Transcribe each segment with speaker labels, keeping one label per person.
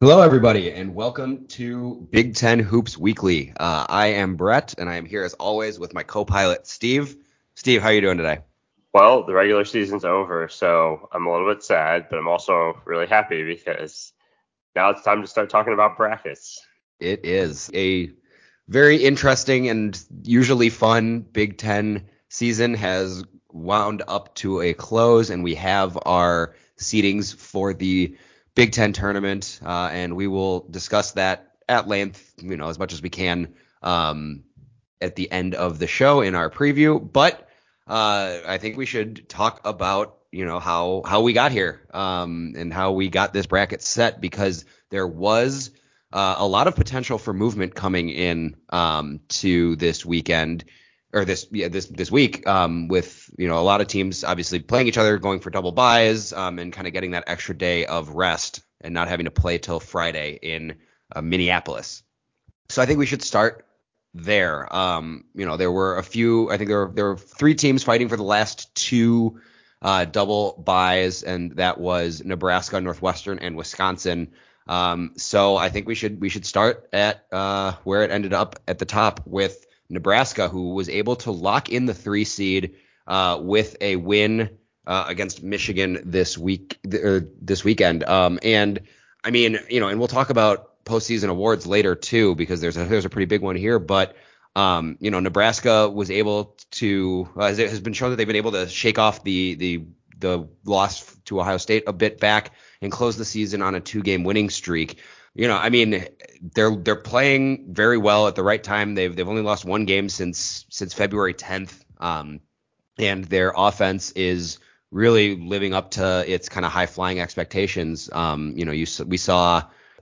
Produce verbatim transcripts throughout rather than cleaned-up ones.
Speaker 1: Hello, everybody, and welcome to Big Ten Hoops Weekly. Uh, I am Brett, and I am here as always with my co-pilot Steve. Steve, how are you doing today?
Speaker 2: Well, the regular season's over, so I'm a little bit sad, but I'm also really happy because now it's time to start talking about brackets.
Speaker 1: It is a very interesting and usually fun Big Ten season has wound up to a close, and we have our seedings for the Big Ten tournament, uh, and we will discuss that at length, you know, as much as we can um, at the end of the show in our preview. But uh, I think we should talk about, you know, how how we got here um, and how we got this bracket set, because there was uh, a lot of potential for movement coming in um, to this weekend or this yeah this this week um, with you know a lot of teams obviously playing each other, going for double byes, um, and kind of getting that extra day of rest and not having to play till Friday in uh, Minneapolis. So I think we should start there. Um, you know, there were a few. I think there were there were three teams fighting for the last two uh, double byes, and that was Nebraska, Northwestern, and Wisconsin. Um, so I think we should we should start at uh, where it ended up at the top with Nebraska, who was able to lock in the three seed uh, with a win uh, against Michigan this week th- this weekend. Um, and I mean, you know, and we'll talk about postseason awards later too, because there's a there's a pretty big one here. But um, you know, Nebraska was able to uh, it has been shown that they've been able to shake off the the the loss to Ohio State a bit back and close the season on a two-game winning streak. You know, I mean, they're they're playing very well at the right time. They've they've only lost one game since since February tenth, um, and their offense is really living up to its kind of high flying expectations. Um, you know, you we saw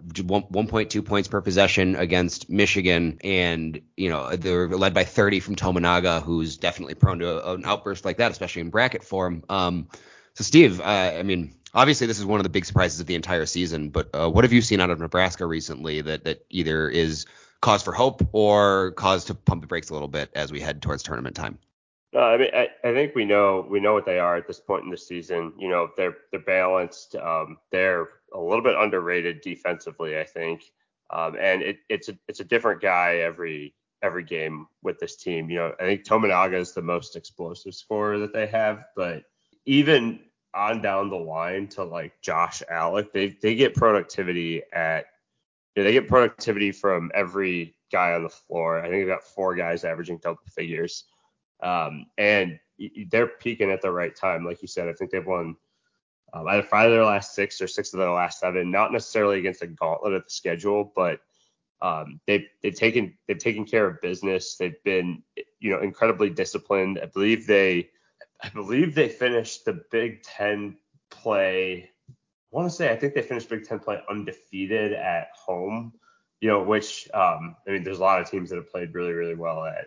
Speaker 1: one point two points per possession against Michigan, and you know they're led by thirty from Tominaga, who's definitely prone to a, an outburst like that, especially in bracket form. Um, so Steve, uh, I mean, obviously this is one of the big surprises of the entire season, but uh, what have you seen out of Nebraska recently that that either is cause for hope or cause to pump the brakes a little bit as we head towards tournament time?
Speaker 2: No, I mean, I, I think we know we know what they are at this point in the season. You know, they're they're balanced. Um, they're a little bit underrated defensively, I think. Um, and it, it's a it's a different guy every every game with this team. You know, I think Tominaga is the most explosive scorer that they have, but even on down the line to like Josh Alec, they they get productivity at you know, they get productivity from every guy on the floor. I think they've got four guys averaging double figures. Um, and they're peaking at the right time. Like you said, I think they've won um, either five of their last six or six of their last seven, not necessarily against a gauntlet of the schedule, but um, they've, they've taken, they've taken care of business. They've been, you know, incredibly disciplined. I believe they, I believe they finished the Big Ten play. I want to say, I think they finished Big Ten play undefeated at home, you know, which, um, I mean, there's a lot of teams that have played really, really well at,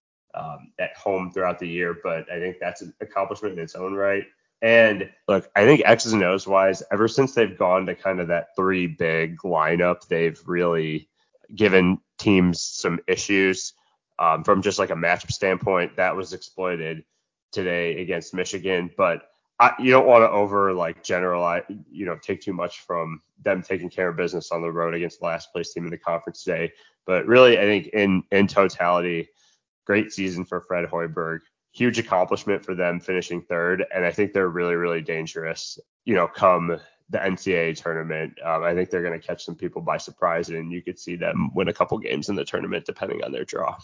Speaker 2: Um, at home throughout the year, but I think that's an accomplishment in its own right. And look, I think X's and O's wise, ever since they've gone to kind of that three big lineup, they've really given teams some issues um, from just like a matchup standpoint. That was exploited today against Michigan, but I, you don't want to over like generalize, you know, take too much from them taking care of business on the road against the last place team in the conference today. But really, I think in in totality, great season for Fred Hoiberg. Huge accomplishment for them finishing third. And I think they're really, really dangerous, you know, come the N C double A tournament. Um, I think they're going to catch some people by surprise, and you could see them win a couple games in the tournament depending on their draw.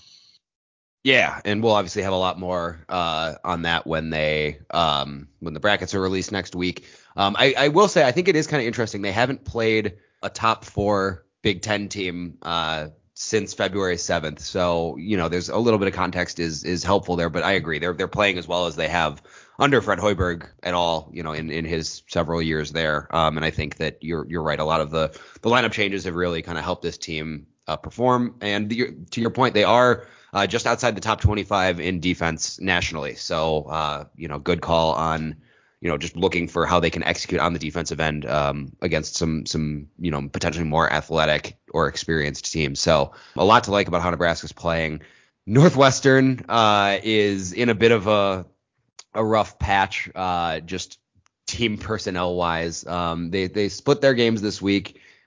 Speaker 1: Yeah, and we'll obviously have a lot more uh, on that when they um, when the brackets are released next week. Um, I, I will say I think it is kind of interesting. They haven't played a top four Big Ten team uh, since February seventh, so you know there's a little bit of context is is helpful there. But I agree, they're they're playing as well as they have under Fred Hoiberg at all, you know, in, in his several years there. Um, and I think that you're you're right. A lot of the the lineup changes have really kind of helped this team uh, perform. And the, to your point, they are uh, just outside the top twenty-five in defense nationally. So, uh, you know, good call on, you know, just looking for how they can execute on the defensive end um, against some, some, you know, potentially more athletic or experienced teams. So a lot to like about how Nebraska's playing. Northwestern uh, is in a bit of a, a rough patch, uh, just team personnel wise. Um, they, they split their games this week.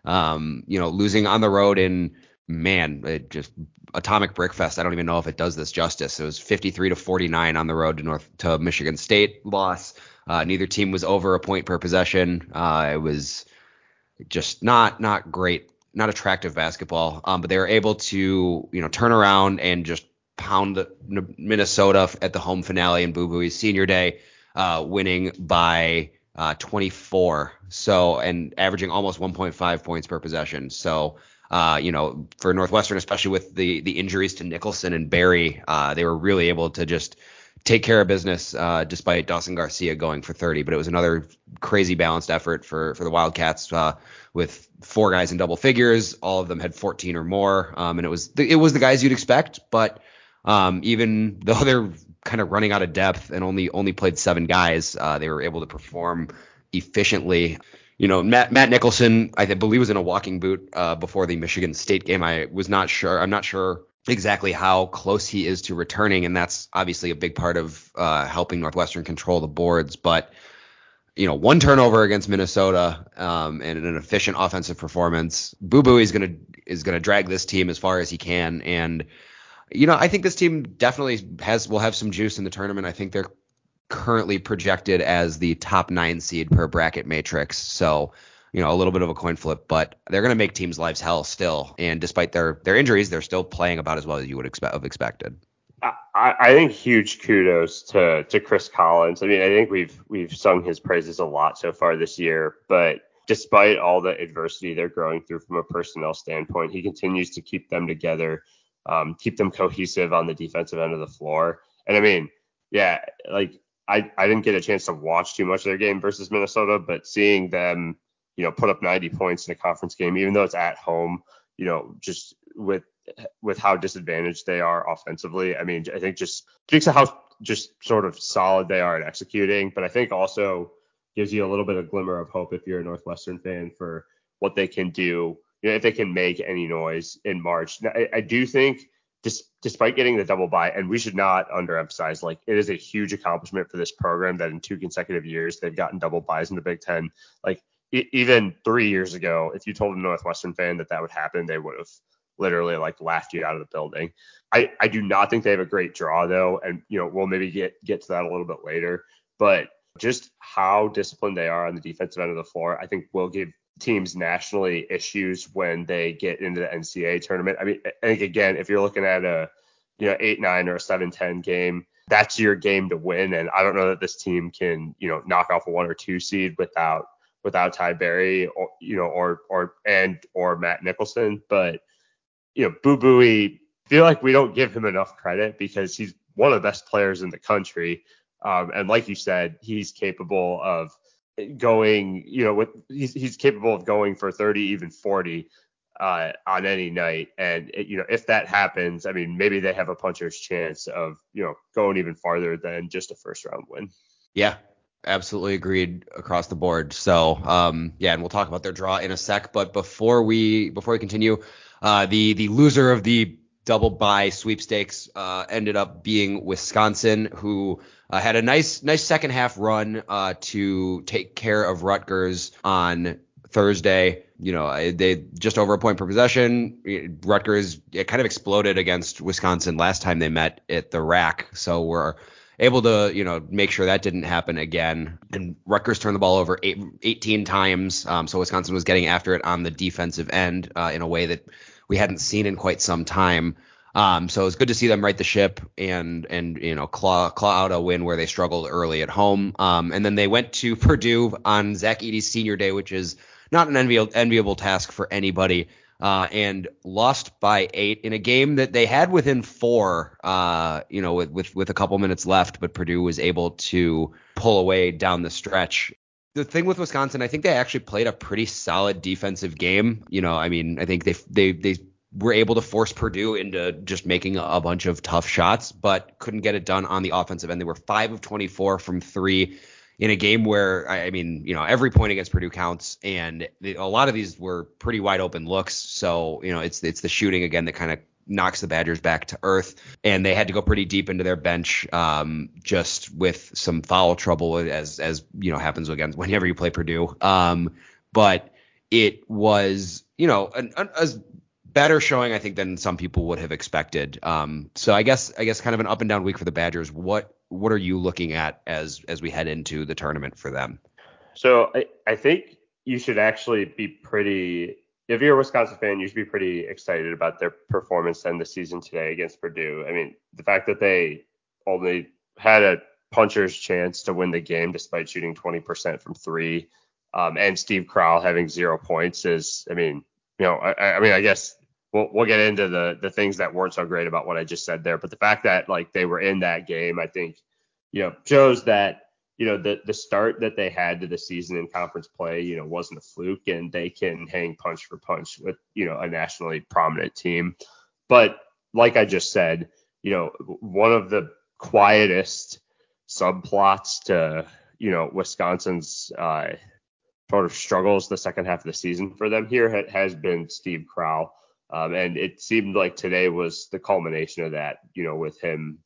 Speaker 1: Um, you know, losing on the road in, man, it just atomic brickfest. I don't even know if it does this justice. It was fifty-three to forty-nine on the road to North to Michigan State loss. Uh, neither team was over a point per possession. Uh, it was just not not great, not attractive basketball. Um, but they were able to, you know, turn around and just pound the, Minnesota at the home finale in Boo Buie's senior day, uh, winning by uh, twenty-four. So and averaging almost one point five points per possession. So. Uh, you know, for Northwestern, especially with the the injuries to Nicholson and Barry, uh, they were really able to just take care of business, uh, despite Dawson Garcia going for thirty. But it was another crazy balanced effort for for the Wildcats, uh, with four guys in double figures. All of them had fourteen or more, um, and it was it was the guys you'd expect. But um, even though they're kind of running out of depth and only only played seven guys, uh, they were able to perform efficiently. You know, Matt Matt Nicholson, I believe, was in a walking boot uh, before the Michigan State game. I was not sure. I'm not sure exactly how close he is to returning, and that's obviously a big part of uh, helping Northwestern control the boards. But you know, one turnover against Minnesota, um, and an efficient offensive performance, Boo Buie is gonna is gonna drag this team as far as he can. And you know, I think this team definitely has will have some juice in the tournament. I think they're currently projected as the top nine seed per bracket matrix. So, you know, a little bit of a coin flip, but they're going to make teams' lives hell still. And despite their their injuries, they're still playing about as well as you would expect have expected.
Speaker 2: I, I think huge kudos to to Chris Collins. I mean, I think we've we've sung his praises a lot so far this year, but despite all the adversity they're growing through from a personnel standpoint, he continues to keep them together, um, keep them cohesive on the defensive end of the floor. And I mean, yeah, like I, I didn't get a chance to watch too much of their game versus Minnesota, but seeing them, you know, put up ninety points in a conference game, even though it's at home, you know, just with with how disadvantaged they are offensively. I mean, I think just speaks to how just sort of solid they are at executing, but I think also gives you a little bit of glimmer of hope if you're a Northwestern fan for what they can do, you know, if they can make any noise in March. Now, I, I do think Dis, despite getting the double bye, and we should not underemphasize, like it is a huge accomplishment for this program that in two consecutive years they've gotten double byes in the Big Ten. Like e- even three years ago, if you told a Northwestern fan that that would happen, they would have literally like laughed you out of the building. I, I do not think they have a great draw though, and you know we'll maybe get get to that a little bit later. But just how disciplined they are on the defensive end of the floor, I think will give teams nationally issues when they get into the N C double A tournament. I mean, I think again, if you're looking at a, you know, eight nine or a seven ten game, that's your game to win. And I don't know that this team can, you know, knock off a one or two seed without without Ty Berry or, you know, or or and or Matt Nicholson. But, you know, Boo Buie, feel like we don't give him enough credit because he's one of the best players in the country. Um, and like you said, he's capable of going, you know, with he's he's capable of going for thirty, even forty uh, on any night. And it, you know, if that happens, I mean, maybe they have a puncher's chance of, you know, going even farther than just a first round win.
Speaker 1: Yeah, absolutely agreed across the board. So, um, yeah, and we'll talk about their draw in a sec. But before we before we continue, uh, the the loser of the double bye sweepstakes uh, ended up being Wisconsin, who uh, had a nice nice second half run uh, to take care of Rutgers on Thursday. You know, they just over a point per possession. Rutgers, it kind of exploded against Wisconsin last time they met at the rack. So we're able to, you know, make sure that didn't happen again. And Rutgers turned the ball over eight, eighteen times. Um, so Wisconsin was getting after it on the defensive end uh, in a way that we hadn't seen in quite some time. Um, so it was good to see them right the ship and, and, you know, claw, claw out a win where they struggled early at home. Um, and then they went to Purdue on Zach Edey's senior day, which is not an enviable, enviable task for anybody, uh, and lost by eight in a game that they had within four, uh, you know, with, with, with a couple minutes left, but Purdue was able to pull away down the stretch. The thing with Wisconsin, I think they actually played a pretty solid defensive game. You know, I mean, I think they they they were able to force Purdue into just making a bunch of tough shots, but couldn't get it done on the offensive end. They were five of twenty-four from three in a game where, I mean, you know, every point against Purdue counts, and the, a lot of these were pretty wide open looks. So, you know, it's it's the shooting again that kind of knocks the Badgers back to earth, and they had to go pretty deep into their bench, um, just with some foul trouble, as as you know happens again whenever you play Purdue. Um, but it was, you know, an, an, a better showing, I think, than some people would have expected. Um, so I guess I guess kind of an up and down week for the Badgers. What what are you looking at as as we head into the tournament for them?
Speaker 2: So I, I think you should actually be pretty, if you're a Wisconsin fan, you should be pretty excited about their performance in the season today against Purdue. I mean, the fact that they only had a puncher's chance to win the game despite shooting twenty percent from three, um, and Steve Crowell having zero points is, I mean, you know, I, I mean, I guess we'll we'll get into the the things that weren't so great about what I just said there, but the fact that like they were in that game, I think, you know, shows that, you know, the the start that they had to the season in conference play, you know, wasn't a fluke, and they can hang punch for punch with, you know, a nationally prominent team. But like I just said, you know, one of the quietest subplots to, you know, Wisconsin's uh, sort of struggles the second half of the season for them here ha- has been Steve Crowell. Um, and it seemed like today was the culmination of that, you know, with him,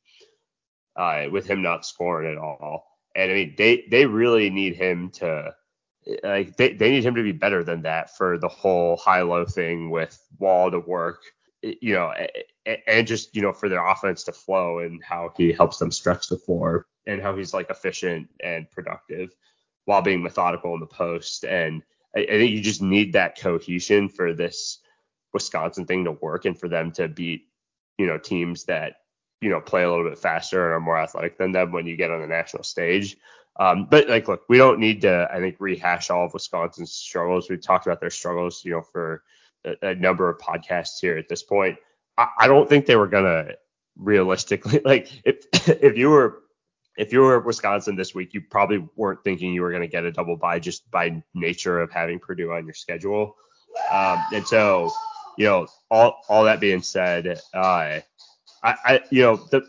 Speaker 2: uh, with him not scoring at all. And I mean, they, they really need him to, like, they, they need him to be better than that for the whole high-low thing with Wall to work, you know, and just, you know, for their offense to flow and how he helps them stretch the floor and how he's like efficient and productive while being methodical in the post. And I, I think you just need that cohesion for this Wisconsin thing to work and for them to beat, you know, teams that, you know, play a little bit faster and are more athletic than them when you get on the national stage. Um, but like, look, we don't need to, I think, rehash all of Wisconsin's struggles. We've talked about their struggles, you know, for a, a number of podcasts here at this point. I, I don't think they were gonna realistically, like, if if you were if you were Wisconsin this week, you probably weren't thinking you were going to get a double bye just by nature of having Purdue on your schedule. Um, and so, you know, all all that being said, uh, I, I, you know, the,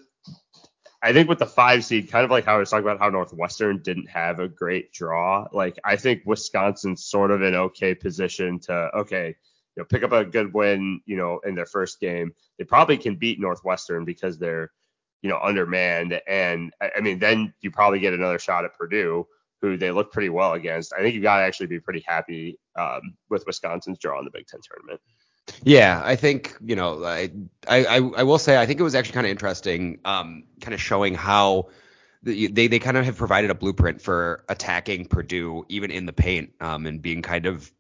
Speaker 2: I think with the five seed, kind of like how I was talking about how Northwestern didn't have a great draw. Like, I think Wisconsin's sort of in okay position to, okay, you know, pick up a good win, you know, in their first game. They probably can beat Northwestern because they're, you know, undermanned. And I, I mean, then you probably get another shot at Purdue, who they look pretty well against. I think you got to actually be pretty happy um, with Wisconsin's draw in the Big Ten tournament.
Speaker 1: Yeah, I think, you know, I I I will say I think it was actually kind of interesting, um, kind of showing how the, they they kind of have provided a blueprint for attacking Purdue even in the paint, um, and being kind of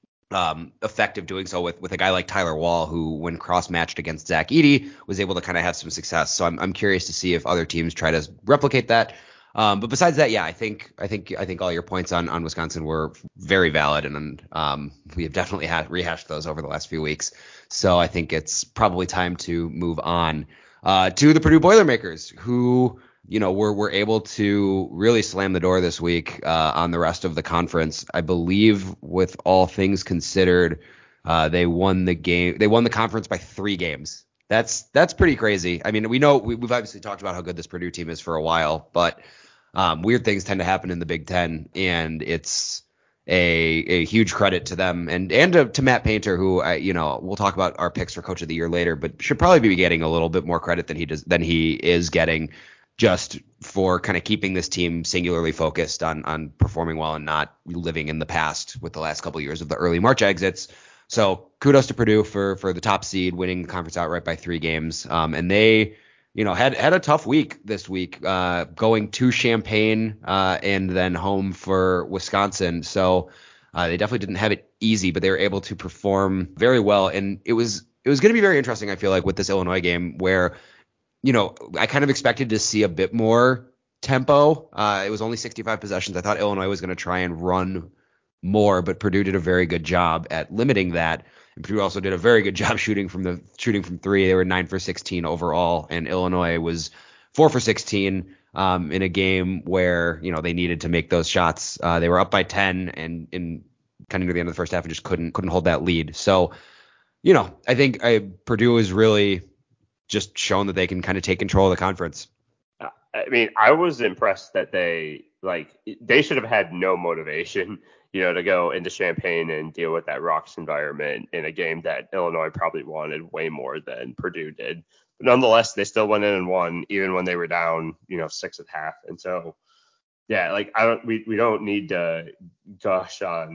Speaker 1: um, effective doing so with with a guy like Tyler Wall, who when cross matched against Zach Edey was able to kind of have some success. So I'm I'm curious to see if other teams try to replicate that. Um, but besides that, yeah, I think I think I think all your points on, on Wisconsin were very valid, and um, we have definitely had rehashed those over the last few weeks. So I think it's probably time to move on uh, to the Purdue Boilermakers, who, you know, were were able to really slam the door this week uh, on the rest of the conference. I believe, with all things considered, uh, they won the game. They won the conference by three games. That's that's pretty crazy. I mean, we know we, we've obviously talked about how good this Purdue team is for a while, but um, weird things tend to happen in the Big Ten, and it's a a huge credit to them and and to, to Matt Painter, who I, you know, we'll talk about our picks for Coach of the Year later, but should probably be getting a little bit more credit than he does than he is getting, just for kind of keeping this team singularly focused on on performing well and not living in the past with the last couple of years of the early March exits. So kudos to Purdue for for the top seed, winning the conference outright by three games, um, and they, you know, had had a tough week this week, uh, going to Champaign uh, and then home for Wisconsin. So uh, they definitely didn't have it easy, but they were able to perform very well. And it was it was going to be very interesting, I feel like, with this Illinois game where, you know, I kind of expected to see a bit more tempo. Uh, it was only sixty-five possessions. I thought Illinois was going to try and run more, but Purdue did a very good job at limiting that. And Purdue also did a very good job shooting from the shooting from three. They were nine for sixteen overall, and Illinois was four for sixteen um, in a game where, you know, they needed to make those shots. Uh, they were up by ten, and in kind of near the end of the first half, and just couldn't couldn't hold that lead. So, you know, I think I, Purdue is really just shown that they can kind of take control of the conference.
Speaker 2: I mean, I was impressed that they like they should have had no motivation, you know, to go into Champaign and deal with that rocks environment in a game that Illinois probably wanted way more than Purdue did. But nonetheless, they still went in and won, even when they were down, you know, six at half. And so, yeah, like I don't, we we don't need to gush on,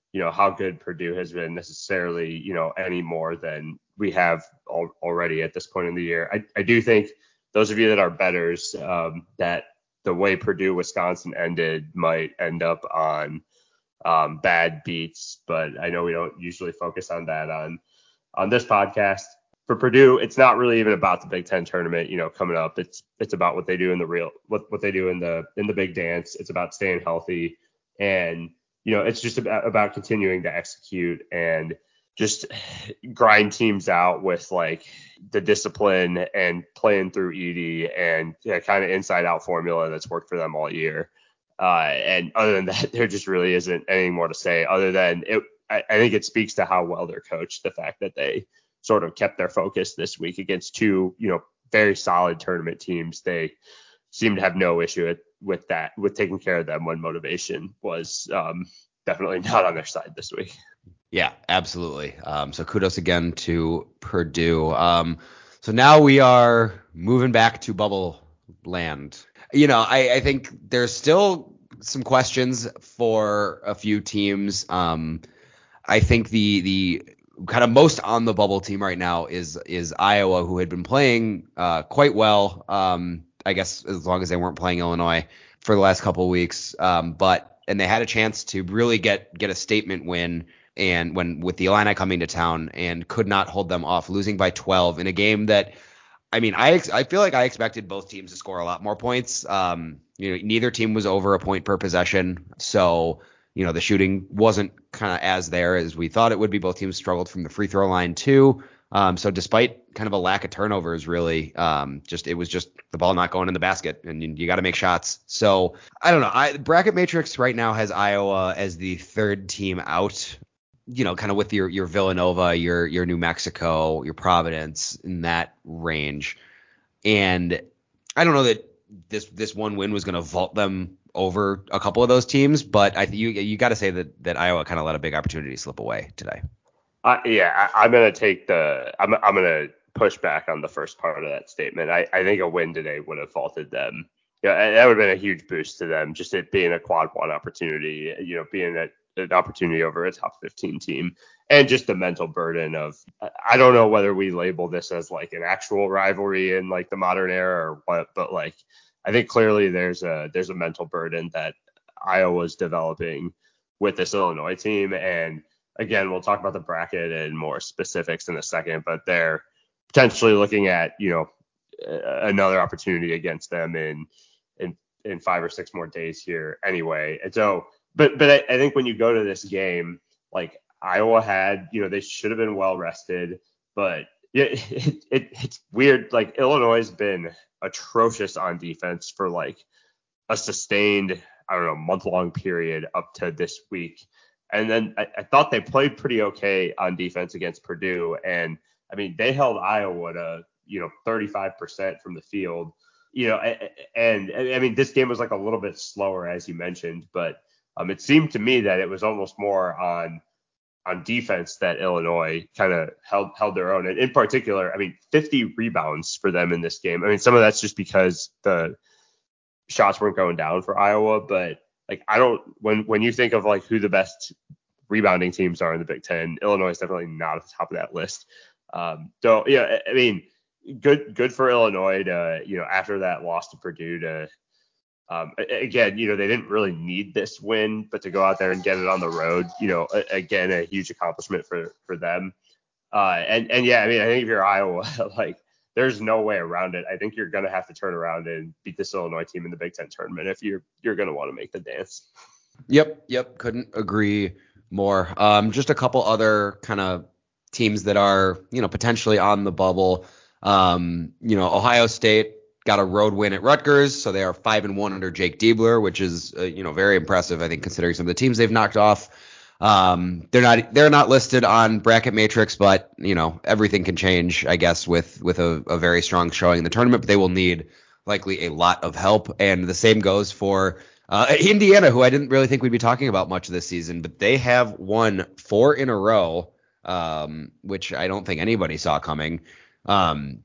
Speaker 2: you know, how good Purdue has been necessarily, you know, any more than we have al- already at this point in the year. I, I do think those of you that are bettors, um, that the way Purdue Wisconsin ended might end up on um, bad beats, but I know we don't usually focus on that on on this podcast. For Purdue, it's not really even about the Big Ten tournament, you know, coming up. It's it's about what they do in the real what what they do in the in the big dance. It's about staying healthy, and you know, it's just about, about continuing to execute and just grind teams out with like the discipline and playing through Edey and yeah, kind of inside out formula that's worked for them all year. Uh, and other than that, there just really isn't anything more to say other than it. I, I think it speaks to how well they're coached, the fact that they sort of kept their focus this week against two, you know, very solid tournament teams. They seem to have no issue with, with that, with taking care of them when motivation was um, definitely not on their side this week.
Speaker 1: Yeah, absolutely. Um, so kudos again to Purdue. Um, so now we are moving back to bubble land. You know, I, I think there's still some questions for a few teams. Um, I think the the kind of most on the bubble team right now is is Iowa, who had been playing uh, quite well. Um, I guess as long as they weren't playing Illinois for the last couple of weeks. Um, but and they had a chance to really get get a statement win. And when with the Illini coming to town and could not hold them off, losing by twelve in a game that, I mean, I ex- I feel like I expected both teams to score a lot more points. Um, you know, neither team was over a point per possession, so you know the shooting wasn't kind of as there as we thought it would be. Both teams struggled from the free throw line too. Um, so despite kind of a lack of turnovers, really, um, just it was just the ball not going in the basket, and you, you got to make shots. So I don't know. I bracket matrix right now has Iowa as the third team out. You know, kind of with your your Villanova, your your New Mexico, your Providence in that range. And I don't know that this this one win was going to vault them over a couple of those teams, but I you you got to say that that Iowa kind of let a big opportunity slip away today.
Speaker 2: Uh, yeah, I, I'm gonna take the. I'm I'm gonna push back on the first part of that statement. I, I think a win today would have vaulted them. Yeah, that would have been a huge boost to them. Just it being a quad one opportunity. You know, being a, an opportunity over a top fifteen team, and just the mental burden of. I don't know whether we label this as like an actual rivalry in like the modern era or what, but like I think clearly there's a there's a mental burden that Iowa's developing with this Illinois team. And again, we'll talk about the bracket and more specifics in a second, but they're potentially looking at, you know, another opportunity against them in in in five or six more days here anyway. And so, but but I, I think when you go to this game, like Iowa had, you know, they should have been well rested, but yeah, it, it it's weird. Like Illinois has been atrocious on defense for like a sustained, I don't know, month long period up to this week. And then I, I thought they played pretty okay on defense against Purdue. And I mean, they held Iowa to, you know, thirty-five percent from the field, you know, and, and I mean, this game was like a little bit slower, as you mentioned, but um, it seemed to me that it was almost more on on defense that Illinois kind of held held their own. And in particular, I mean, fifty rebounds for them in this game. I mean, some of that's just because the shots weren't going down for Iowa, but like I don't when when you think of like who the best rebounding teams are in the Big Ten, Illinois is definitely not at the top of that list. Um, so yeah, I mean, good good for Illinois to, you know, after that loss to Purdue to um, again, you know, they didn't really need this win, but to go out there and get it on the road, you know, again, a huge accomplishment for for them. Uh, and and yeah, I mean, I think if you're Iowa, like there's no way around it. I think you're going to have to turn around and beat this Illinois team in the Big Ten tournament if you're you're going to want to make the dance.
Speaker 1: Yep, yep, couldn't agree more. Um, just a couple other kind of teams that are, you know, potentially on the bubble. Um, you know, Ohio State got a road win at Rutgers, so they are five and one under Jake Diebler, which is, uh, you know, very impressive, I think, considering some of the teams they've knocked off. Um, they're not they're not listed on Bracket Matrix, but you know everything can change, I guess, with with a, a very strong showing in the tournament. But they will need likely a lot of help, and the same goes for uh, Indiana, who I didn't really think we'd be talking about much this season, but they have won four in a row, um, which I don't think anybody saw coming. Um,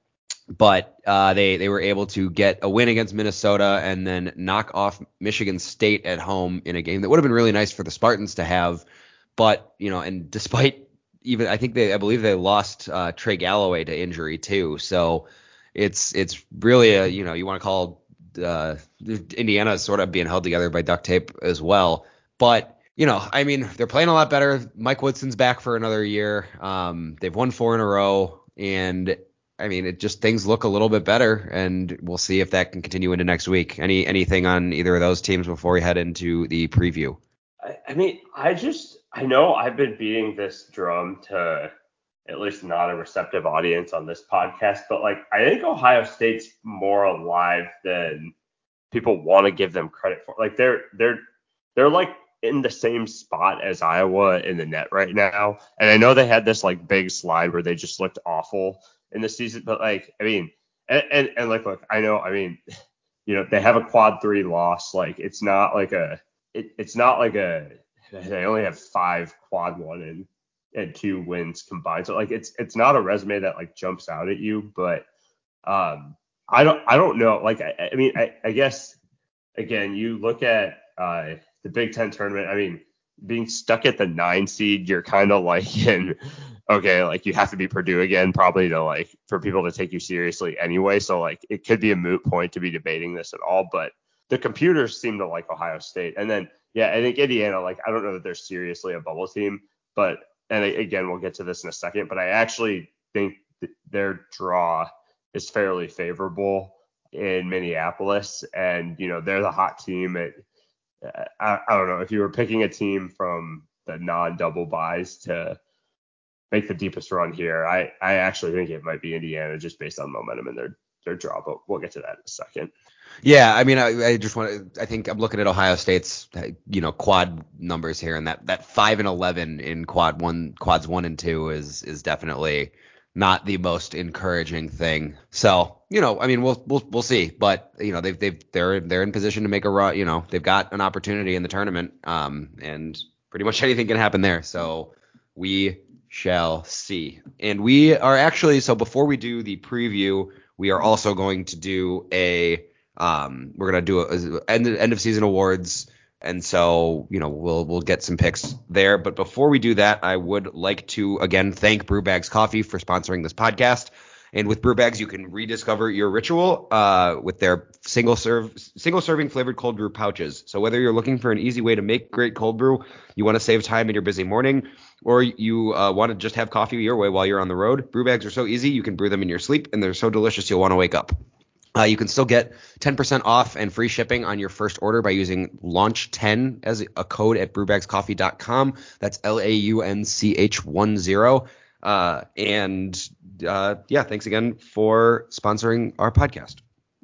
Speaker 1: but uh, they they were able to get a win against Minnesota and then knock off Michigan State at home in a game that would have been really nice for the Spartans to have. but, you know, and despite even, I think they, I believe they lost uh, Trey Galloway to injury too. So it's, it's really a, you know, you want to call uh, Indiana sort of being held together by duct tape as well. But, you know, I mean, they're playing a lot better. Mike Woodson's back for another year. Um, they've won four in a row, and I mean, it just things look a little bit better, and we'll see if that can continue into next week. Any anything on either of those teams before we head into the preview?
Speaker 2: I, I mean, I just I know I've been beating this drum to at least not a receptive audience on this podcast, but like I think Ohio State's more alive than people want to give them credit for. Like they're they're they're like in the same spot as Iowa in the net right now. And I know they had this like big slide where they just looked awful in the season, but like I mean, and and, and like look, I know, I mean, you know, they have a quad three loss. Like it's not like a it, it's not like a they only have five quad one and and two wins combined. So like it's it's not a resume that like jumps out at you, but um I don't I don't know. Like I, I mean I, I guess again you look at uh the Big Ten tournament. I mean, being stuck at the nine seed, you're kind of like in okay, like you have to be Purdue again probably to like for people to take you seriously anyway. So like it could be a moot point to be debating this at all, but the computers seem to like Ohio State. And then yeah, I think Indiana, like I don't know that they're seriously a bubble team, but and again we'll get to this in a second, but I actually think th- their draw is fairly favorable in Minneapolis, and you know they're the hot team. At, I, I don't know if you were picking a team from the non-double buys to make the deepest run here. I, I actually think it might be Indiana just based on momentum in their their draw, but we'll get to that in a second.
Speaker 1: Yeah, I mean, I, I just want to. I think I'm looking at Ohio State's, you know, quad numbers here, and that that five and eleven in quad one, quads one and two is is definitely not the most encouraging thing. So, you know, I mean, we'll we'll we'll see, but you know, they've they've they're they're in position to make a run. You know, they've got an opportunity in the tournament, um, and pretty much anything can happen there. So we shall see. And we are actually so before we do the preview, we are also going to do a um, we're gonna do a, a end end of season awards, and so you know we'll we'll get some picks there. But before we do that, I would like to again thank Brewbags Coffee for sponsoring this podcast. And with Brewbags, you can rediscover your ritual uh, with their single serve single serving flavored cold brew pouches. So whether you're looking for an easy way to make great cold brew, you want to save time in your busy morning, or you uh, want to just have coffee your way while you're on the road, Brewbags are so easy you can brew them in your sleep, and they're so delicious you'll want to wake up. Uh, you can still get ten percent off and free shipping on your first order by using launch ten as a code at brewbags coffee dot com. That's L A U N C H one zero. Uh, and uh, yeah, thanks again for sponsoring our podcast.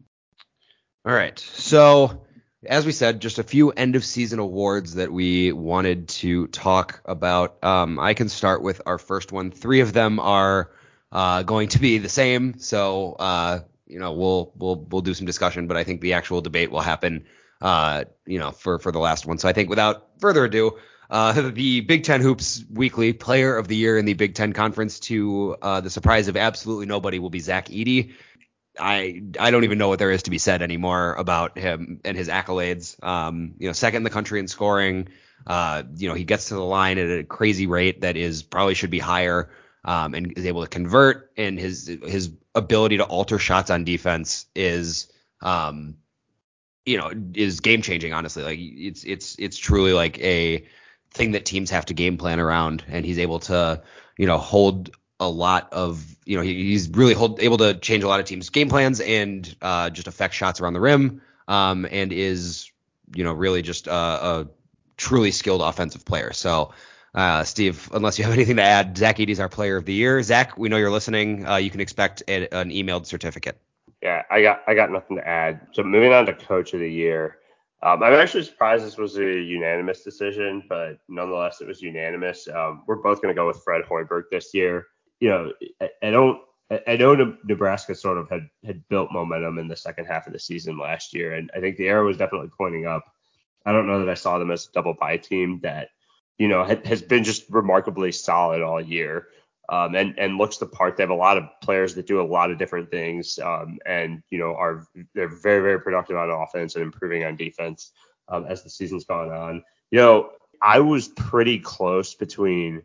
Speaker 1: All right. So as we said, just a few end of season awards that we wanted to talk about. Um, I can start with our first one. Three of them are uh, going to be the same. So uh, you know, we'll we'll we'll do some discussion, but I think the actual debate will happen, uh, you know, for for the last one. So I think without further ado, uh, the Big Ten Hoops Weekly Player of the Year in the Big Ten Conference, to uh, the surprise of absolutely nobody, will be Zach Edey. I I don't even know what there is to be said anymore about him and his accolades. Um, you know, second in the country in scoring. Uh, you know, he gets to the line at a crazy rate that is probably should be higher. Um, and is able to convert, and his his ability to alter shots on defense is, um, you know, is game changing. Honestly, like it's it's it's truly like a thing that teams have to game plan around, and he's able to, you know, hold a lot of, you know, he, he's really hold, able to change a lot of teams' game plans and uh, just affect shots around the rim, um, and is, you know, really just a, a truly skilled offensive player. So. Uh, Steve, unless you have anything to add, Zach Edey's our player of the year. Zach, we know you're listening. Uh, you can expect a, an emailed certificate.
Speaker 2: Yeah, I got I got nothing to add. So moving on to coach of the year. Um, I'm actually surprised this was a unanimous decision, but nonetheless it was unanimous. Um, we're both going to go with Fred Hoiberg this year. You know, I, I don't I know Nebraska sort of had had built momentum in the second half of the season last year, and I think the arrow was definitely pointing up. I don't know that I saw them as a double bye team that, you know, has been just remarkably solid all year, um, and and looks the part. They have a lot of players that do a lot of different things, um, and you know are they're very very productive on offense and improving on defense um, as the season's gone on. You know, I was pretty close between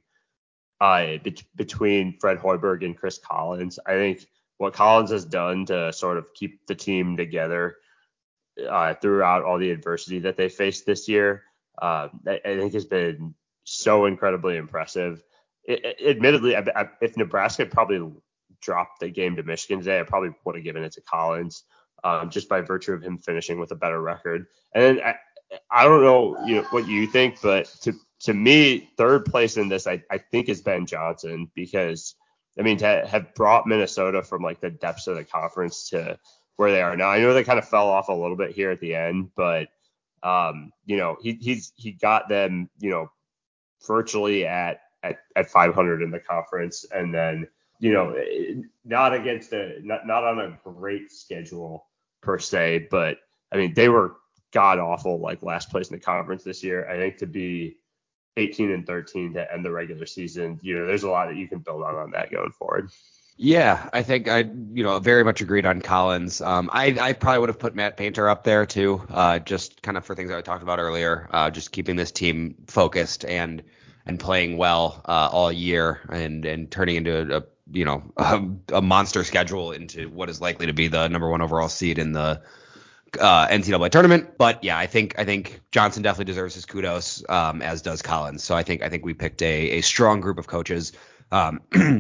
Speaker 2: uh, be- between Fred Hoiberg and Chris Collins. I think what Collins has done to sort of keep the team together uh, throughout all the adversity that they faced this year, uh, I, I think has been so incredibly impressive. It, it, admittedly, I, I, if Nebraska probably dropped the game to Michigan today, I probably would have given it to Collins, um, just by virtue of him finishing with a better record. And then I, I don't know, you know, what you think, but to to me, third place in this, I, I think is Ben Johnson, because I mean, to have brought Minnesota from like the depths of the conference to where they are now. I know they kind of fell off a little bit here at the end, but um, you know, he he's he got them, you know, virtually at at, at five hundred in the conference, and then, you know, not against a not not on a great schedule per se, but I mean, they were god awful, like last place in the conference this year. I think to be eighteen and thirteen to end the regular season, you know, there's a lot that you can build on on that going forward.
Speaker 1: Yeah, I think I, you know, very much agreed on Collins. Um, I, I probably would have put Matt Painter up there too, uh, just kind of for things that I talked about earlier, uh, just keeping this team focused and and playing well uh, all year, and and turning into a, you know, a, a monster schedule into what is likely to be the number one overall seed in the uh, N C double A tournament. But yeah, I think I think Johnson definitely deserves his kudos, um, as does Collins. So I think I think we picked a, a strong group of coaches um,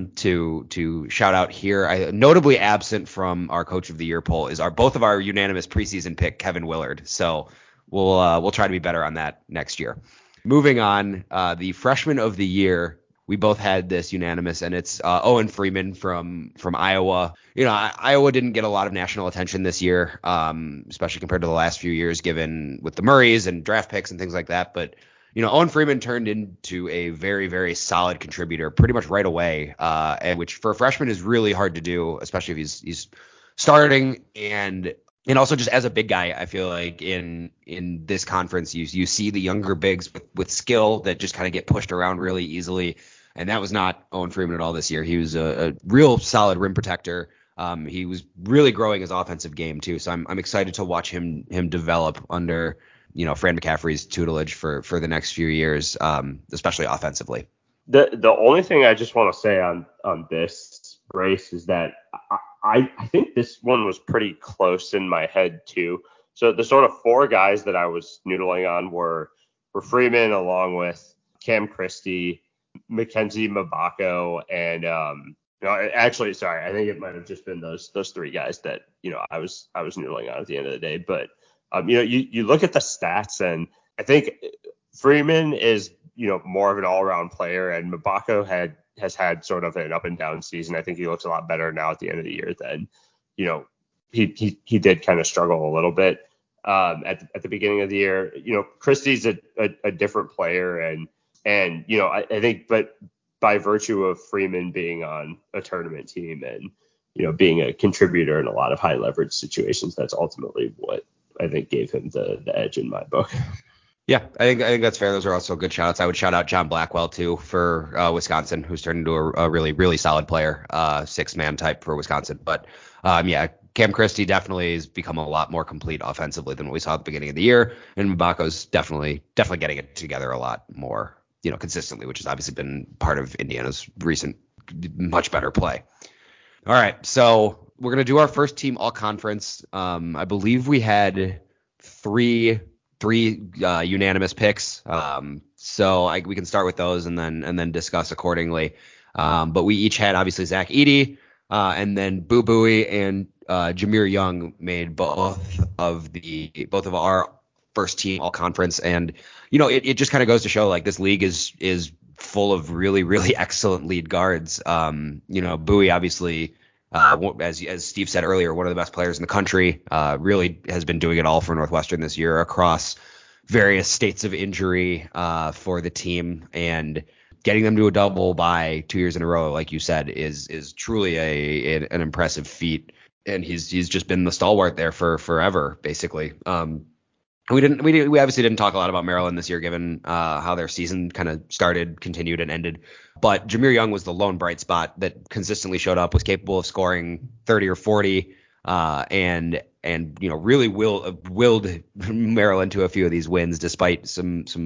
Speaker 1: to to shout out here. I, notably absent from our Coach of the Year poll is our both of our unanimous preseason pick, Kevin Willard. So we'll uh, we'll try to be better on that next year. Moving on, uh, the Freshman of the Year. We both had this unanimous, and it's uh, Owen Freeman from from Iowa. You know, I, Iowa didn't get a lot of national attention this year, um, especially compared to the last few years, given with the Murrays and draft picks and things like that. But, you know, Owen Freeman turned into a very, very solid contributor pretty much right away, uh, and which for a freshman is really hard to do, especially if he's he's starting. And and also just as a big guy, I feel like in in this conference, you you see the younger bigs with, with skill that just kind of get pushed around really easily. And that was not Owen Freeman at all this year. He was a, a real solid rim protector. Um, he was really growing his offensive game too. So I'm I'm excited to watch him him develop under, you know, Fran McCaffrey's tutelage for for the next few years, um, especially offensively.
Speaker 2: The the only thing I just want to say on on this race is that I, I I think this one was pretty close in my head too. So the sort of four guys that I was noodling on were were Freeman, along with Cam Christie, Mackenzie Mabako, and um no, actually, sorry, I think it might have just been those those three guys that, you know, I was I was noodling on at the end of the day. But um, you know, you you look at the stats, and I think Freeman is, you know, more of an all-around player, and Mabako had has had sort of an up and down season. I think he looks a lot better now at the end of the year than, you know, he he he did kind of struggle a little bit um, at the, at the beginning of the year. You know, Christie's a, a, a different player, and and you know, I, I think, but by virtue of Freeman being on a tournament team and, you know, being a contributor in a lot of high leverage situations, that's ultimately what I think gave him the the edge in my book.
Speaker 1: Yeah, I think I think that's fair. Those are also good shout-outs. I would shout out John Blackwell too for uh, Wisconsin, who's turned into a, a really really solid player, uh, six-man type for Wisconsin. But um, yeah, Cam Christie definitely has become a lot more complete offensively than what we saw at the beginning of the year, and Mbako's definitely definitely getting it together a lot more, you know, consistently, which has obviously been part of Indiana's recent much better play. All right, so we're gonna do our first team all conference. Um, I believe we had three. Three uh, unanimous picks, um, so I, we can start with those and then and then discuss accordingly. Um, but we each had obviously Zach Edey, uh, and then Boo Buie and uh, Jahmir Young made both of the both of our first team all conference, and you know it, it just kind of goes to show like this league is is full of really really excellent lead guards. Um, you know, Buie obviously. Uh, as as Steve said earlier, one of the best players in the country, uh, really has been doing it all for Northwestern this year across various states of injury uh, for the team, and getting them to a double by two years in a row, like you said, is is truly a, a an impressive feat. And he's he's just been the stalwart there for forever, basically. Um, We didn't. We we obviously didn't talk a lot about Maryland this year, given uh, how their season kind of started, continued, and ended. But Jahmir Young was the lone bright spot that consistently showed up, was capable of scoring thirty or forty, uh, and and you know really will willed Maryland to a few of these wins, despite some some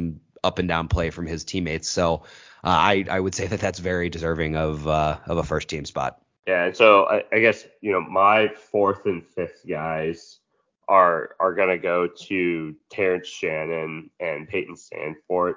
Speaker 1: up and down play from his teammates. So uh, I I would say that that's very deserving of uh, of a first team spot.
Speaker 2: Yeah, and so I, I guess you know my fourth and fifth guys are are gonna go to Terrence Shannon and Peyton Sandfort.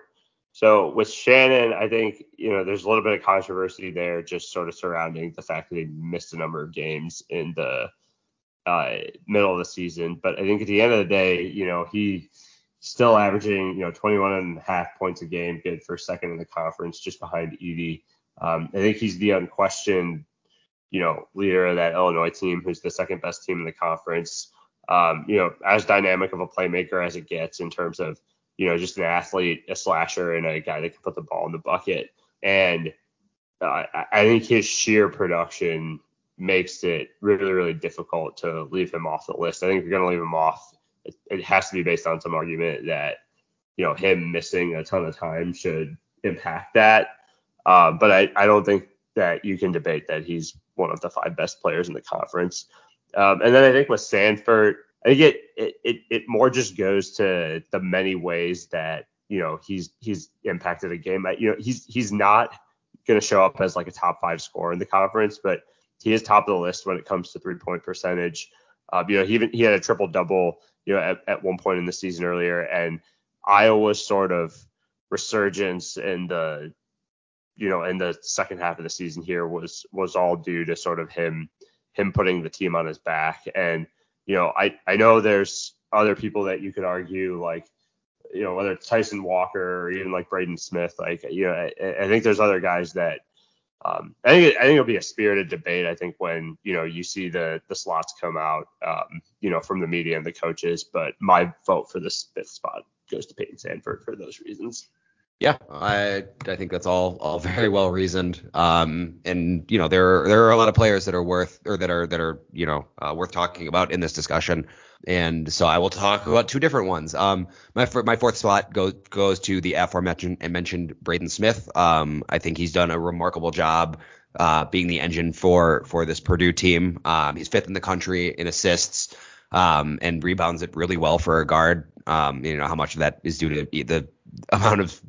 Speaker 2: So with Shannon, I think you know there's a little bit of controversy there, just sort of surrounding the fact that he missed a number of games in the uh, middle of the season. But I think at the end of the day, you know he still averaging you know twenty-one and a half points a game, good for second in the conference, just behind Edey. Um, I think he's the unquestioned you know, leader of that Illinois team, who's the second best team in the conference. Um, you know, as dynamic of a playmaker as it gets in terms of, you know, just an athlete, a slasher, and a guy that can put the ball in the bucket. And uh, I think his sheer production makes it really, really difficult to leave him off the list. I think if you're going to leave him off, it, it has to be based on some argument that, you know, him missing a ton of time should impact that. Um, but I, I don't think that you can debate that he's one of the five best players in the conference. Um, and then I think with Sandfort, I think it, it it it more just goes to the many ways that you know he's he's impacted a game. You know he's he's not going to show up as like a top five scorer in the conference, but he is top of the list when it comes to three point percentage. Uh, you know he even he had a triple double you know at, at one point in the season earlier, and Iowa's sort of resurgence in the you know, in the second half of the season here was was all due to sort of him him putting the team on his back. And, you know, I, I know there's other people that you could argue, like, you know, whether it's Tyson Walker or even like Braden Smith, like, you know, I, I think there's other guys that um, I think it, I think it'll be a spirited debate. I think when, you know, you see the the slots come out, um, you know, from the media and the coaches, but my vote for this fifth spot goes to Peyton Sandfort for those reasons.
Speaker 1: Yeah, I I think that's all all very well reasoned. Um, and you know there there are a lot of players that are worth or that are that are you know uh, worth talking about in this discussion. And so I will talk about two different ones. Um, my my fourth spot goes goes to the aforementioned and mentioned Braden Smith. Um, I think he's done a remarkable job uh, being the engine for for this Purdue team. Um, he's fifth in the country in assists. Um, and rebounds it really well for a guard. Um, you know how much of that is due to the amount of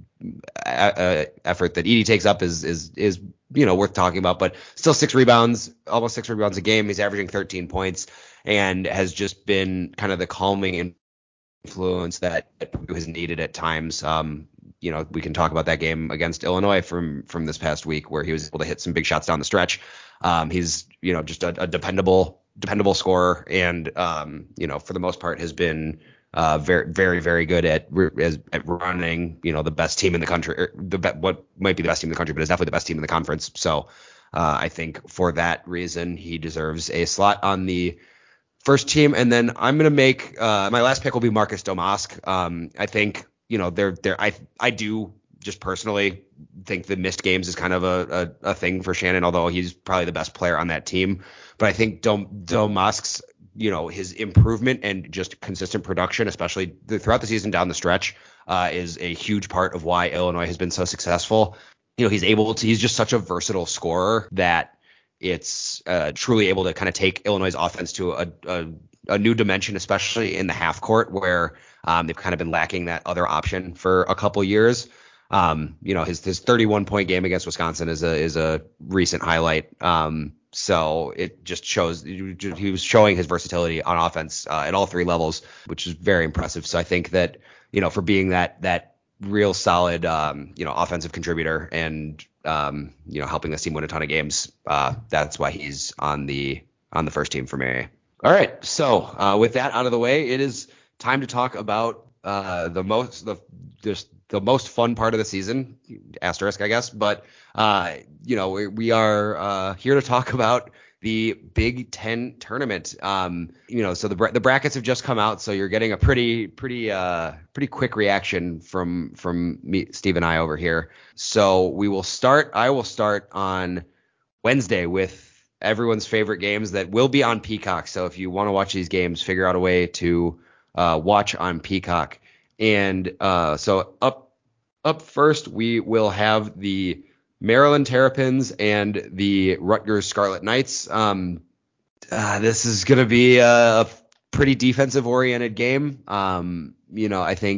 Speaker 1: uh, effort that Edey takes up is is is you know worth talking about, but still six rebounds, almost six rebounds a game. He's averaging thirteen points and has just been kind of the calming influence that Purdue has needed at times. Um, you know, we can talk about that game against Illinois from from this past week where he was able to hit some big shots down the stretch. Um, he's you know just a, a dependable dependable scorer, and um, you know for the most part has been uh, very very very good at as, at running. You know the best team in the country, or the what might be the best team in the country, but is definitely the best team in the conference. So uh, I think for that reason he deserves a slot on the first team. And then I'm gonna make uh, my last pick will be Marcus Domask. Um, I think you know they're they're I I do just personally think the missed games is kind of a, a, a thing for Shannon, although he's probably the best player on that team. But I think Dom, Domask's, you know, his improvement and just consistent production, especially the, throughout the season down the stretch, uh, is a huge part of why Illinois has been so successful. You know, he's able to, he's just such a versatile scorer that it's uh, truly able to kind of take Illinois' offense to a, a, a new dimension, especially in the half court where um, they've kind of been lacking that other option for a couple years. Um, you know, his his thirty-one point game against Wisconsin is a is a recent highlight. Um, so it just shows he was showing his versatility on offense uh, at all three levels, which is very impressive. So I think that you know for being that that real solid um, you know offensive contributor and um, you know helping this team win a ton of games, uh, that's why he's on the on the first team for me. All right, so uh, with that out of the way, it is time to talk about uh, the most the just the most fun part of the season, asterisk, I guess. But, uh, you know, we, we are uh, here to talk about the Big Ten tournament. Um, you know, so the the brackets have just come out, so you're getting a pretty, pretty, uh, pretty quick reaction from from me, Steve and I over here. So we will start. I will start on Wednesday with everyone's favorite games that will be on Peacock. So if you want to watch these games, figure out a way to uh, watch on Peacock. And uh, so up up first, we will have the Maryland Terrapins and the Rutgers Scarlet Knights. Um, uh, this is going to be a, a pretty defensive-oriented game. Um, you know, I think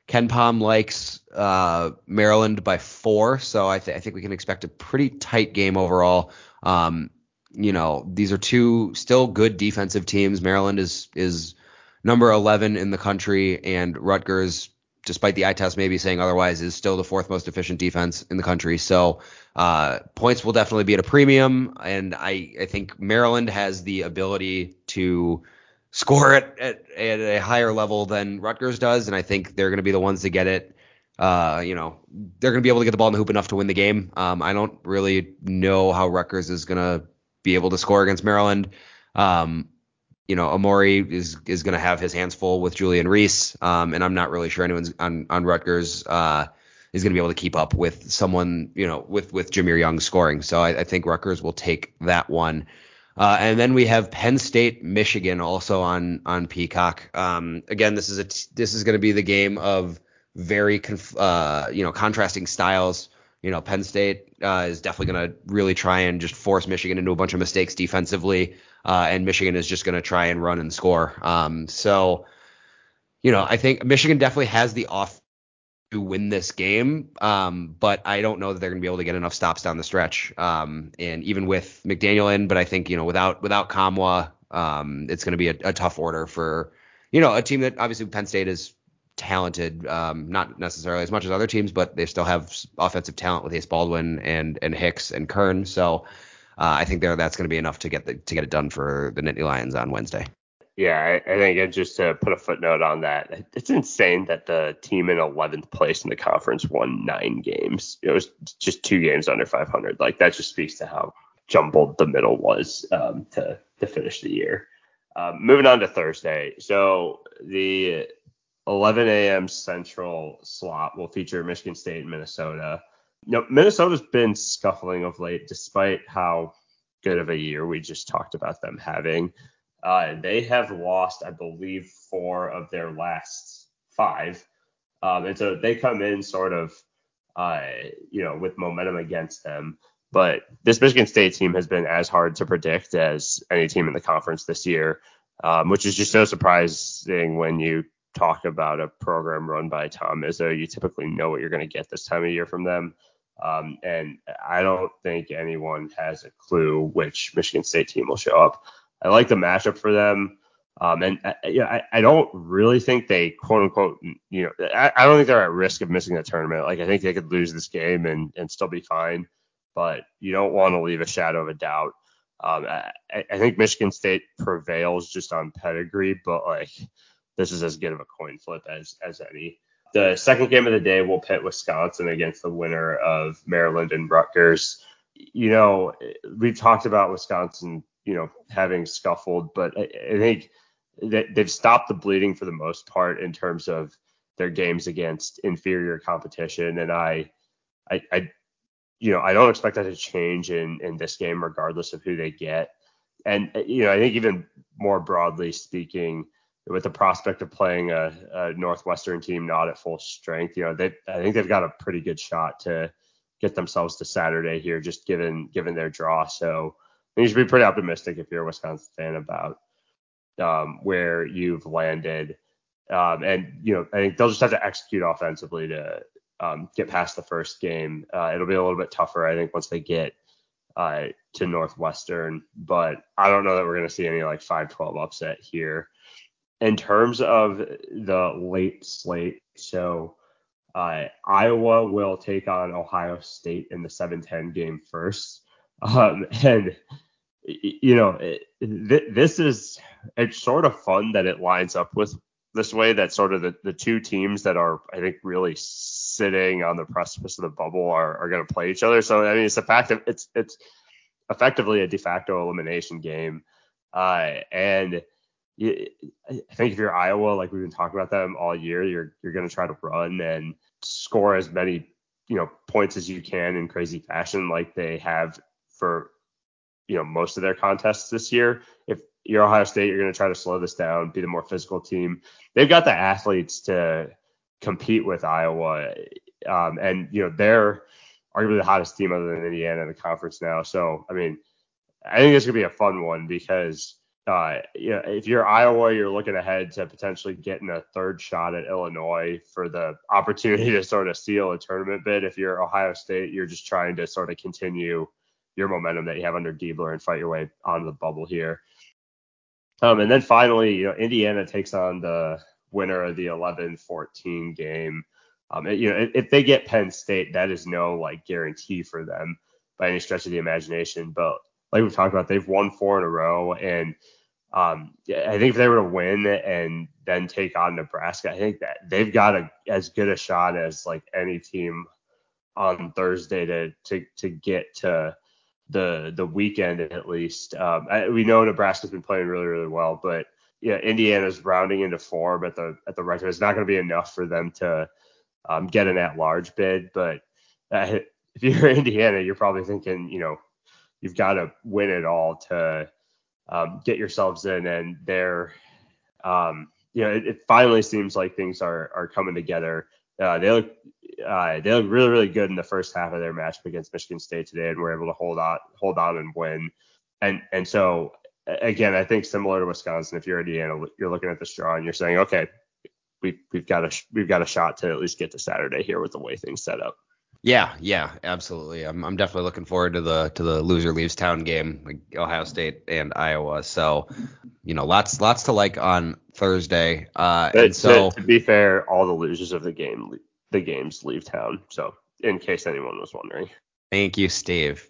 Speaker 1: Ken Palm likes uh, Maryland by four, so I, th- I think we can expect a pretty tight game overall. Um, you know, these are two still good defensive teams. Maryland is is number eleven in the country, and Rutgers, despite the eye test maybe saying otherwise, is still the fourth most efficient defense in the country. So uh, points will definitely be at a premium, and I, I think Maryland has the ability to score at, at, at a higher level than Rutgers does, and I think they're going to be the ones to get it. Uh, you know, they're going to be able to get the ball in the hoop enough to win the game. Um, I don't really know how Rutgers is going to be able to score against Maryland. Um, you know, Amori is is going to have his hands full with Julian Reese, um, and I'm not really sure anyone's on on Rutgers uh, is going to be able to keep up with someone, you know, with with Jameer Young scoring. So I, I think Rutgers will take that one. Uh, and then we have Penn State, Michigan, also on on Peacock. Um, again, this is a t- this is going to be the game of very conf- uh, you know contrasting styles. You know, Penn State uh, is definitely going to really try and just force Michigan into a bunch of mistakes defensively, uh, and Michigan is just going to try and run and score. Um, so, you know, I think Michigan definitely has the off to win this game, um, but I don't know that they're going to be able to get enough stops down the stretch. Um, and even with McDaniel in, but I think you know without without Kamwa, um, it's going to be a, a tough order for you know a team that obviously Penn State is talented, um, not necessarily as much as other teams, but they still have offensive talent with Ace Baldwin and and Hicks and Kern. So uh, I think there that's going to be enough to get the, to get it done for the Nittany Lions on Wednesday.
Speaker 2: Yeah, I, I think it, just to put a footnote on that, it's insane that the team in eleventh place in the conference won nine games. It was just two games under five hundred. Like that just speaks to how jumbled the middle was um, to to finish the year. Um, moving on to Thursday, so the eleven a.m. Central slot will feature Michigan State and Minnesota. You know, Minnesota's been scuffling of late, despite how good of a year we just talked about them having. Uh, they have lost, I believe, four of their last five. Um, and so they come in sort of, uh, you know, with momentum against them. But this Michigan State team has been as hard to predict as any team in the conference this year, um, which is just so surprising when you talk about a program run by Tom Izzo. You typically know what you're going to get this time of year from them. Um, and I don't think anyone has a clue which Michigan State team will show up. I like the matchup for them. Um, and I, you know, I, I don't really think they quote unquote, you know, I, I don't think they're at risk of missing the tournament. Like I think they could lose this game and, and still be fine, but you don't want to leave a shadow of a doubt. Um, I, I think Michigan State prevails just on pedigree, but like this is as good of a coin flip as, as any. The second game of the day will pit Wisconsin against the winner of Maryland and Rutgers. You know, we've talked about Wisconsin, you know, having scuffled, but I, I think that they've stopped the bleeding for the most part in terms of their games against inferior competition. And I, I, I you know, I don't expect that to change in, in this game, regardless of who they get. And, you know, I think even more broadly speaking, with the prospect of playing a, a Northwestern team not at full strength, you know, they I think they've got a pretty good shot to get themselves to Saturday here, just given given their draw. So you should be pretty optimistic if you're a Wisconsin fan about um, where you've landed. Um, and, you know, I think they'll just have to execute offensively to um, get past the first game. Uh, it'll be a little bit tougher, I think, once they get uh, to Northwestern. But I don't know that we're going to see any like five twelve upset here. In terms of the late slate, so uh, Iowa will take on Ohio State in the seven ten game first. Um, and, you know, it, th- this is, it's sort of fun that it lines up with this way, that sort of the, the two teams that are, I think, really sitting on the precipice of the bubble are, are going to play each other. So, I mean, it's a fact of, it's, it's effectively a de facto elimination game. Uh, and I think if you're Iowa, like we've been talking about them all year, you're you're going to try to run and score as many, you know, points as you can in crazy fashion, like they have for, you know, most of their contests this year. If you're Ohio State, you're going to try to slow this down, be the more physical team. They've got the athletes to compete with Iowa, um, and you know they're arguably the hottest team other than Indiana in the conference now. So I mean, I think it's going to be a fun one because Uh, yeah, if you're Iowa, you're looking ahead to potentially getting a third shot at Illinois for the opportunity to sort of seal a tournament bid. If you're Ohio State, you're just trying to sort of continue your momentum that you have under Diebler and fight your way onto the bubble here. Um, and then finally, you know, Indiana takes on the winner of the eleven fourteen game. Um, it, you know, if, if they get Penn State, that is no like guarantee for them by any stretch of the imagination. But like we've talked about, they've won four in a row, and um, I think if they were to win and then take on Nebraska, I think that they've got a, as good a shot as like any team on Thursday to to to get to the the weekend at least. Um, I, we know Nebraska's been playing really really well, but yeah, Indiana's rounding into form at the at the right time. It's not going to be enough for them to um, get an at-large bid, but uh, if you're Indiana, you're probably thinking, you know, you've got to win it all to um, get yourselves in, and they're, um, you know, it, it finally seems like things are are coming together. Uh, they look uh, they look really really good in the first half of their matchup against Michigan State today, and were able to hold on hold on and win. And and so again, I think similar to Wisconsin, if you're Indiana, you're looking at this draw and you're saying, okay, we we've got a we've got a shot to at least get to Saturday here with the way things set up.
Speaker 1: Yeah, yeah, absolutely. I'm I'm definitely looking forward to the to the loser leaves town game, like Ohio State and Iowa. So, you know, lots lots to like on Thursday. Uh,
Speaker 2: But
Speaker 1: and so
Speaker 2: to, to be fair, all the losers of the game the games leave town. So in case anyone was wondering.
Speaker 1: Thank you, Steve.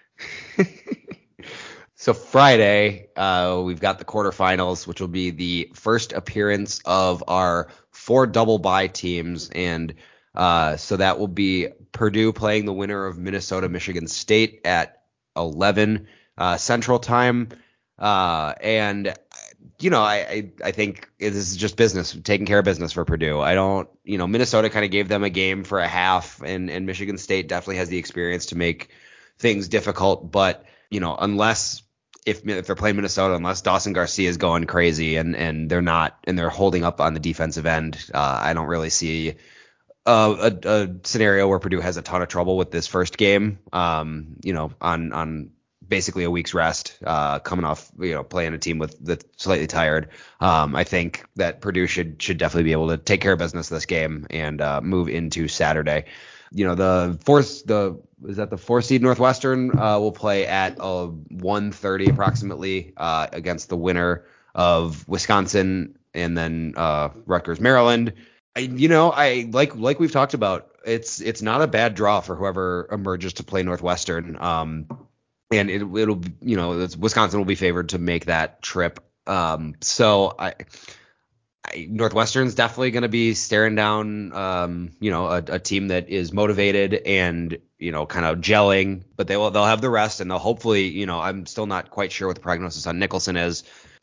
Speaker 1: So Friday, uh, we've got the quarterfinals, which will be the first appearance of our four double bye teams, and uh, so that will be Purdue playing the winner of Minnesota Michigan State at eleven uh, Central Time, uh, and you know I, I I think this is just business, taking care of business for Purdue. I don't, you know, Minnesota kind of gave them a game for a half, and and Michigan State definitely has the experience to make things difficult, but you know, unless if if they're playing Minnesota, unless Dawson Garcia is going crazy and and they're not and they're holding up on the defensive end, uh, I don't really see a, a, a scenario where Purdue has a ton of trouble with this first game. Um, you know, on on basically a week's rest, uh, coming off, you know, playing a team with that's slightly tired. Um, I think that Purdue should should definitely be able to take care of business this game and uh, move into Saturday. You know, the fourth, the is that the four seed Northwestern uh, will play at uh, one thirty approximately uh, against the winner of Wisconsin and then uh, Rutgers, Maryland. I, you know, I like like we've talked about. It's it's not a bad draw for whoever emerges to play Northwestern. Um, and it, it'll, you know, it's, Wisconsin will be favored to make that trip. Um, so I. Northwestern's definitely going to be staring down, um, you know, a, a team that is motivated and, you know, kind of gelling, but they will, they'll have the rest and they'll hopefully, you know, I'm still not quite sure what the prognosis on Nicholson is.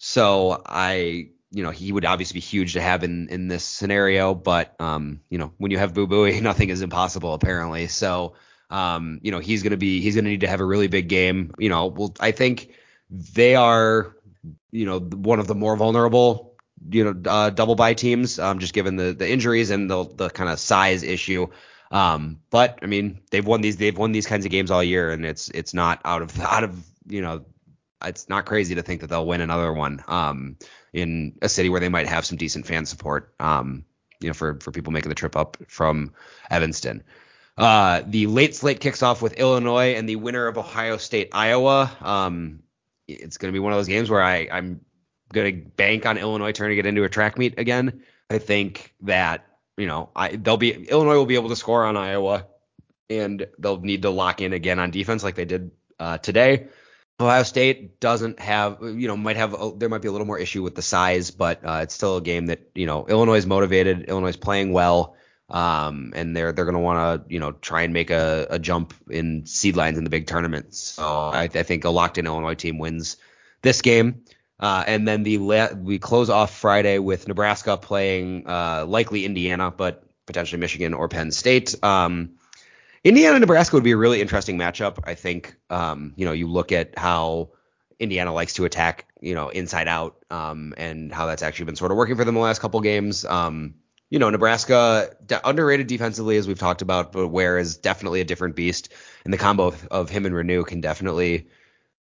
Speaker 1: So I, you know, he would obviously be huge to have in, in this scenario, but, um, you know, when you have Boo Buie, nothing is impossible apparently. So, um, you know, he's going to be, he's going to need to have a really big game. You know, well, I think they are, you know, one of the more vulnerable, you know, uh, double bye teams, um, just given the the injuries and the the kind of size issue. Um, but I mean, they've won these they've won these kinds of games all year, and it's it's not out of out of you know, it's not crazy to think that they'll win another one. Um, in a city where they might have some decent fan support. Um, you know, for for people making the trip up from Evanston. Uh, the late slate kicks off with Illinois and the winner of Ohio State, Iowa. Um, it's going to be one of those games where I I'm going to bank on Illinois turning it into a track meet again. I think that, you know, I they'll be Illinois will be able to score on Iowa, and they'll need to lock in again on defense like they did uh, today. Ohio State doesn't have, you know, might have a, there might be a little more issue with the size, but uh, it's still a game that, you know, Illinois is motivated, Illinois is playing well, um, and they're they're going to want to, you know, try and make a, a jump in seed lines in the big tournaments. So I, I think a locked in Illinois team wins this game. Uh, and then the la- we close off Friday with Nebraska playing uh, likely Indiana, but potentially Michigan or Penn State. Um, Indiana and Nebraska would be a really interesting matchup. I think, um, you know, you look at how Indiana likes to attack, you know, inside out, um, and how that's actually been sort of working for them the last couple games. Um, you know, Nebraska de- underrated defensively, as we've talked about, but Ware is definitely a different beast, and the combo of, of him and Renew can definitely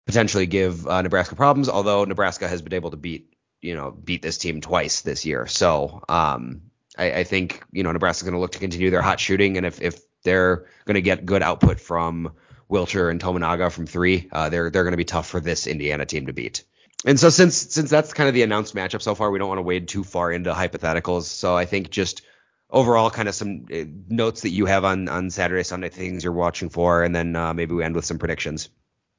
Speaker 1: potentially give uh, Nebraska problems, although Nebraska has been able to beat, you know, beat this team twice this year. So um, I, I think, you know, Nebraska's going to look to continue their hot shooting. And if, if they're going to get good output from Wilcher and Tominaga from three, uh, they're they're going to be tough for this Indiana team to beat. And so since since that's kind of the announced matchup so far, we don't want to wade too far into hypotheticals. So I think just overall kind of some uh, notes that you have on, on Saturday, Sunday, things you're watching for, and then uh, maybe we end with some predictions.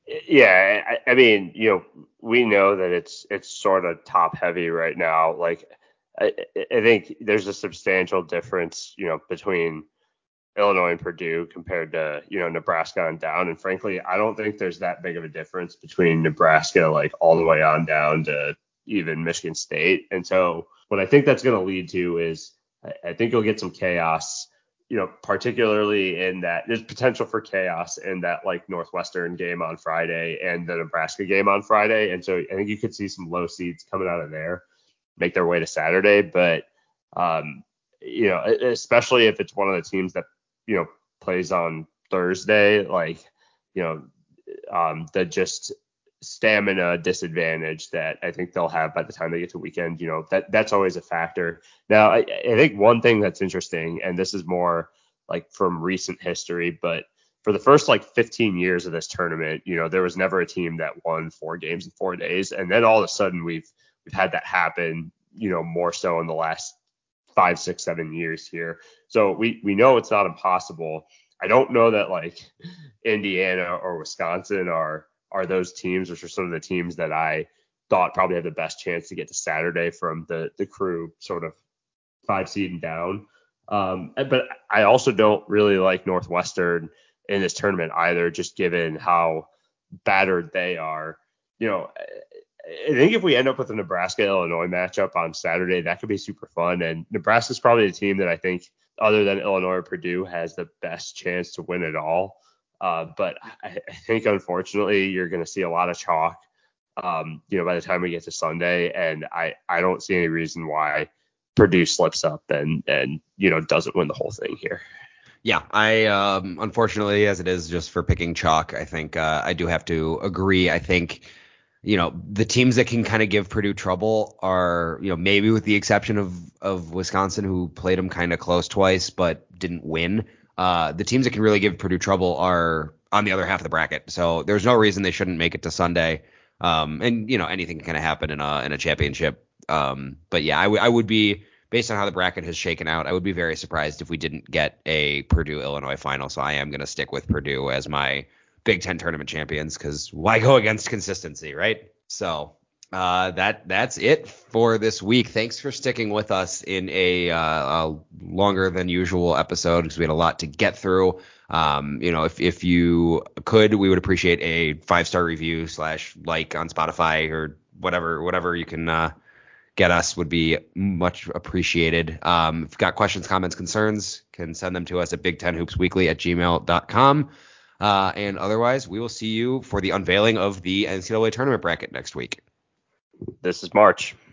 Speaker 2: Yeah, I, I mean, you know, we know that it's it's sort of top heavy right now. Like, I, I think there's a substantial difference, you know, between Illinois and Purdue compared to, you know, Nebraska on down. And frankly, I don't think there's that big of a difference between Nebraska, like all the way on down to even Michigan State. And so what I think that's going to lead to is I, I think you'll get some chaos, you know, particularly in that there's potential for chaos in that like Northwestern game on Friday and the Nebraska game on Friday. And so I think you could see some low seeds coming out of there, make their way to Saturday. But, um, you know, especially if it's one of the teams that, you know, plays on Thursday, like, you know, um, the just stamina disadvantage that I think they'll have by the time they get to weekend, you know, that that's always a factor. Now, I, I think one thing that's interesting, and this is more like from recent history, but for the first like fifteen years of this tournament, you know, there was never a team that won four games in four days. And then all of a sudden we've, we've had that happen, you know, more so in the last five, six, seven years here. So we, we know it's not impossible. I don't know that like Indiana or Wisconsin are, are those teams, which are some of the teams that I thought probably have the best chance to get to Saturday from the, the crew sort of five seed and down. Um, but I also don't really like Northwestern in this tournament either, just given how battered they are. You know, I think if we end up with a Nebraska-Illinois matchup on Saturday, that could be super fun. And Nebraska's probably the team that I think, other than Illinois or Purdue, has the best chance to win it all. Uh, but I, I think, unfortunately, you're going to see a lot of chalk, um, you know, by the time we get to Sunday. And I, I don't see any reason why Purdue slips up and, and, you know, doesn't win the whole thing here.
Speaker 1: Yeah, I um, unfortunately, as it is just for picking chalk, I think uh, I do have to agree. I think, you know, the teams that can kind of give Purdue trouble are, you know, maybe with the exception of of Wisconsin, who played them kind of close twice but didn't win. Uh, the teams that can really give Purdue trouble are on the other half of the bracket. So there's no reason they shouldn't make it to Sunday. Um, and, you know, anything can kind of happen in a in a championship. Um, but yeah, I, w- I would be, based on how the bracket has shaken out, I would be very surprised if we didn't get a Purdue-Illinois final. So I am going to stick with Purdue as my Big Ten tournament champions, because why go against consistency, right? So uh, that that's it for this week. Thanks for sticking with us in a, uh, a longer than usual episode, because we had a lot to get through. Um, you know, if if you could, we would appreciate a five star review slash like on Spotify or whatever whatever you can uh, get us would be much appreciated. Um, if you've got questions, comments, concerns, can send them to us at big ten hoops weekly at gmail dot com. Uh, and otherwise, we will see you for the unveiling of the N C double A tournament bracket next week.
Speaker 2: This is March.